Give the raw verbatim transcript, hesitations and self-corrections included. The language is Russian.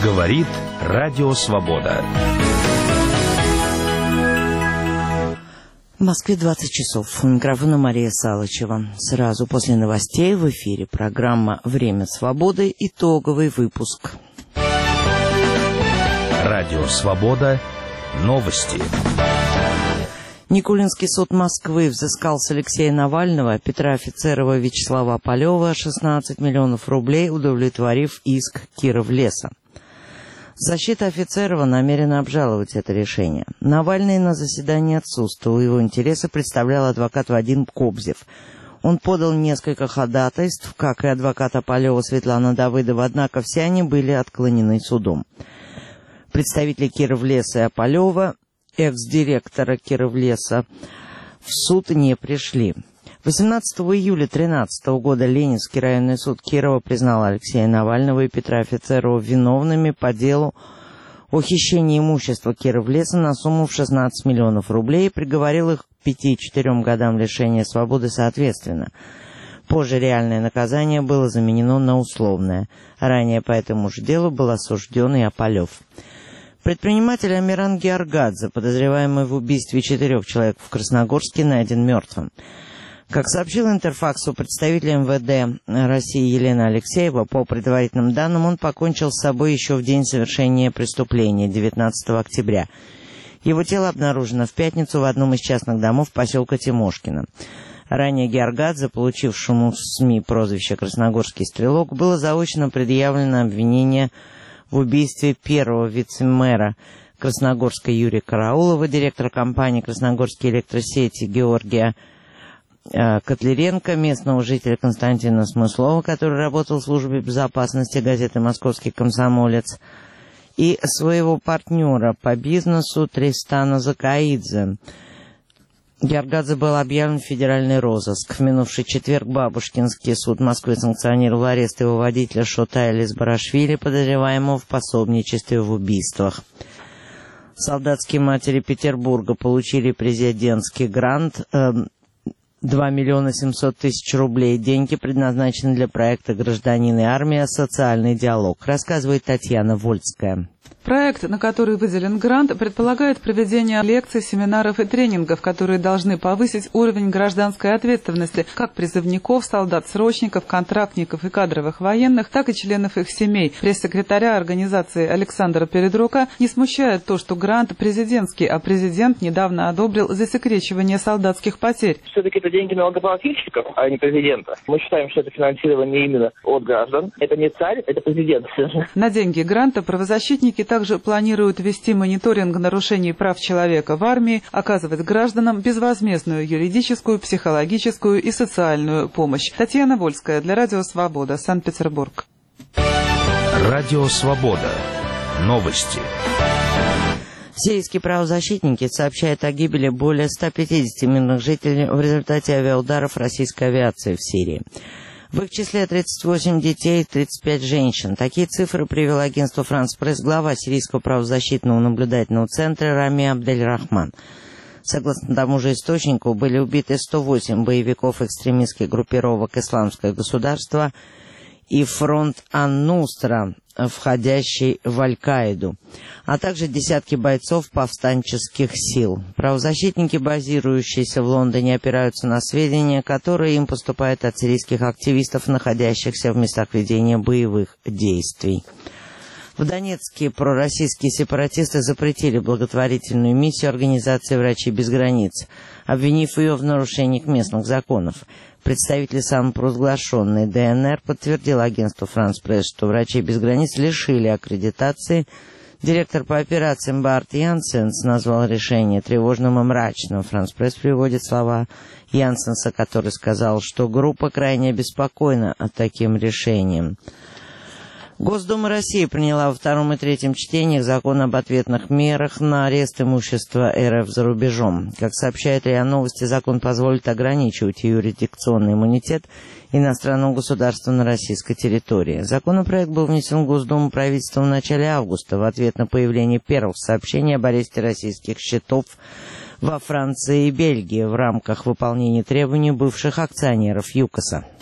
Говорит Радио Свобода. В Москве двадцать часов. У микрофона Мария Салычева. Сразу после новостей в эфире программа «Время свободы». Итоговый выпуск. Радио Свобода. Новости. Никулинский суд Москвы взыскал с Алексея Навального, Петра Офицерова, Вячеслава Полева шестнадцать миллионов рублей, удовлетворив иск Кировлеса. Защита Офицерова намерена обжаловать это решение. Навальный на заседании отсутствовал, его интересы представлял адвокат Вадим Кобзев. Он подал несколько ходатайств, как и адвоката Полева Светлана Давыдова, однако все они были отклонены судом. Представители Кировлеса и Ополева, экс-директора Кировлеса, в суд не пришли. восемнадцатого июля две тысячи тринадцатого года Ленинский районный суд Кирова признал Алексея Навального и Петра Офицерова виновными по делу о хищении имущества Кировлеса на сумму в шестнадцать миллионов рублей и приговорил их к пяти и четырем годам лишения свободы соответственно. Позже реальное наказание было заменено на условное. Ранее по этому же делу был осужден и Ополев. Предприниматель Амиран Георгадзе, подозреваемый в убийстве четырех человек в Красногорске, найден мертвым. Как сообщил Интерфаксу представитель эм вэ дэ России Елена Алексеева, по предварительным данным, он покончил с собой еще в день совершения преступления, девятнадцатого октября. Его тело обнаружено в пятницу в одном из частных домов поселка Тимошкино. Ранее Георгадзе, получившему в СМИ прозвище «Красногорский стрелок», было заочно предъявлено обвинение в убийстве первого вице-мэра Красногорска Юрия Караулова, директора компании «Красногорские электросети» Георгия Котляренко, местного жителя Константина Смыслова, который работал в службе безопасности газеты «Московский комсомолец», и своего партнера по бизнесу Тристана Закаидзе. Георгадзе был объявлен в федеральный розыск. В минувший четверг Бабушкинский суд Москвы санкционировал арест его водителя Шотая Лизбарашвили, подозреваемого в пособничестве в убийствах. Солдатские матери Петербурга получили президентский грант э, два миллиона семьсот тысяч рублей. Деньги предназначены для проекта «Гражданин и армия. Социальный диалог», рассказывает Татьяна Вольская. Проект, на который выделен грант, предполагает проведение лекций, семинаров и тренингов, которые должны повысить уровень гражданской ответственности как призывников, солдат-срочников, контрактников и кадровых военных, так и членов их семей. Пресс-секретаря организации Александра Передрока не смущает то, что грант президентский, а президент недавно одобрил засекречивание солдатских потерь. Все-таки это деньги налогоплательщиков, а не президента. Мы считаем, что это финансирование именно от граждан. Это не царь, это президент. На деньги гранта правозащитники также планируют вести мониторинг нарушений прав человека в армии, оказывать гражданам безвозмездную юридическую, психологическую и социальную помощь. Татьяна Вольская для Радио Свобода, Санкт-Петербург. Радио Свобода. Новости. Сирийские правозащитники сообщают о гибели более ста пятидесяти мирных жителей в результате авиаударов российской авиации в Сирии. В их числе тридцать восемь детей и тридцать пять женщин. Такие цифры привел агентство «Франс Пресс» глава Сирийского правозащитного наблюдательного центра Рами Абдель-Рахман. Согласно тому же источнику, были убиты сто восемь боевиков экстремистских группировок «Исламское государство» и фронт Ан-Нусра, входящий в Аль-Каиду, а также десятки бойцов повстанческих сил. Правозащитники, базирующиеся в Лондоне, опираются на сведения, которые им поступают от сирийских активистов, находящихся в местах ведения боевых действий. В Донецке пророссийские сепаратисты запретили благотворительную миссию организации «Врачи без границ», обвинив ее в нарушениях местных законов. Представитель самопровозглашенной Дэ Эн Эр подтвердил агентству «Франс Пресс», что «Врачи без границ» лишили аккредитации. Директор по операциям Барт Янсенс назвал решение тревожным и мрачным. «Франс Пресс» приводит слова Янсенса, который сказал, что группа крайне обеспокоена таким решением. Госдума России приняла во втором и третьем чтениях закон об ответных мерах на арест имущества эр эф за рубежом. Как сообщает РИА Новости, закон позволит ограничивать юрисдикционный иммунитет иностранного государства на российской территории. Законопроект был внесен в Госдуму правительством в начале августа в ответ на появление первых сообщений об аресте российских счетов во Франции и Бельгии в рамках выполнения требований бывших акционеров ЮКОСа.